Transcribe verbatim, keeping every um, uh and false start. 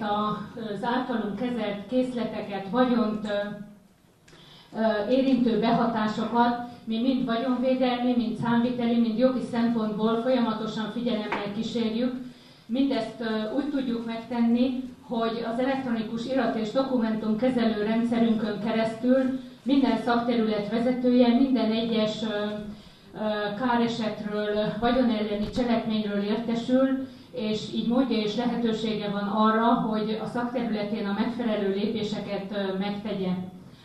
az általunk kezelt készleteket, vagyont érintő behatásokat mi mind vagyonvédelmi, mind számviteli, mind jogi szempontból folyamatosan figyelemmel kísérjük. Mindezt úgy tudjuk megtenni, hogy az elektronikus irat- és dokumentumkezelő rendszerünkön keresztül minden szakterület vezetője minden egyes káresetről, vagyonelleni cselekményről értesül, és így módja és lehetősége van arra, hogy a szakterületén a megfelelő lépéseket megtegye.